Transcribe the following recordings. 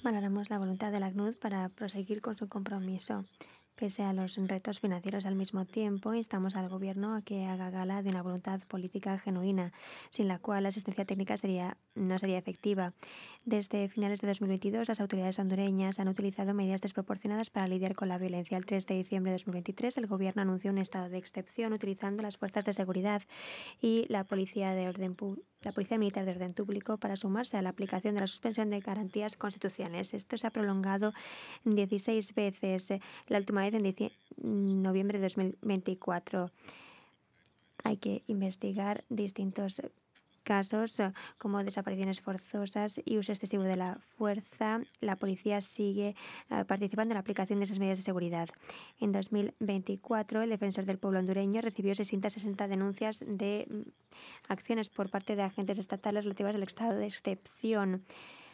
Valoramos la voluntad del ACNUD para proseguir con su compromiso. Pese a los retos financieros al mismo tiempo, instamos al Gobierno a que haga gala de una voluntad política genuina, sin la cual la asistencia técnica no sería efectiva. Desde finales de 2022, las autoridades hondureñas han utilizado medidas desproporcionadas para lidiar con la violencia. El 3 de diciembre de 2023, el Gobierno anunció un estado de excepción utilizando las fuerzas de seguridad y la Policía Militar de Orden Público para sumarse a la aplicación de la suspensión de garantías constitucionales. Esto se ha prolongado 16 veces, la última vez en noviembre de 2024. Hay que investigar distintos casos como desapariciones forzosas y uso excesivo de la fuerza. La policía sigue participando en la aplicación de esas medidas de seguridad. En 2024, el defensor del pueblo hondureño recibió 660 denuncias de acciones por parte de agentes estatales relativas al estado de excepción.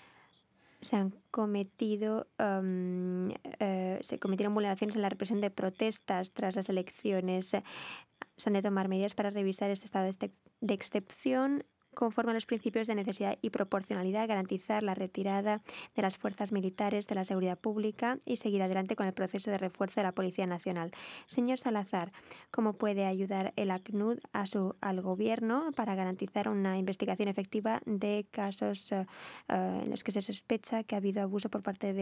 Se cometieron vulneraciones en la represión de protestas tras las elecciones. Se han de tomar medidas para revisar este estado de excepción conforme a los principios de necesidad y proporcionalidad, garantizar la retirada de las fuerzas militares de la seguridad pública y seguir adelante con el proceso de refuerzo de la Policía Nacional. Señor Salazar, ¿cómo puede ayudar el ACNUD al Gobierno para garantizar una investigación efectiva de casos en los que se sospecha que ha habido abuso por parte de